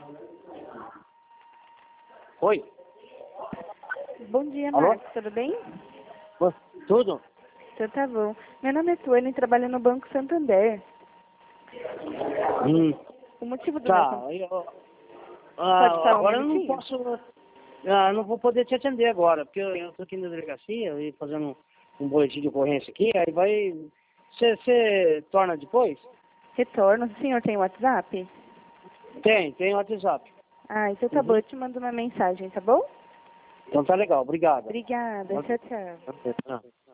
Oi. Bom dia, Alô? Marcos. Tudo bem? Tudo? Então tá bom. Meu nome é Tuane e trabalho no Banco Santander. O motivo do Tá. meu... Pode falar um agora eu não minutinho? posso... não vou poder te atender agora, porque eu tô aqui na delegacia e fazendo um boletim de ocorrência aqui, aí vai... Você torna depois? Retorno. O senhor tem WhatsApp? Tem WhatsApp. Ah, então tá bom. Eu te mando uma mensagem, tá bom? Então tá legal, obrigado. Obrigada. Tchau, tchau. Ah.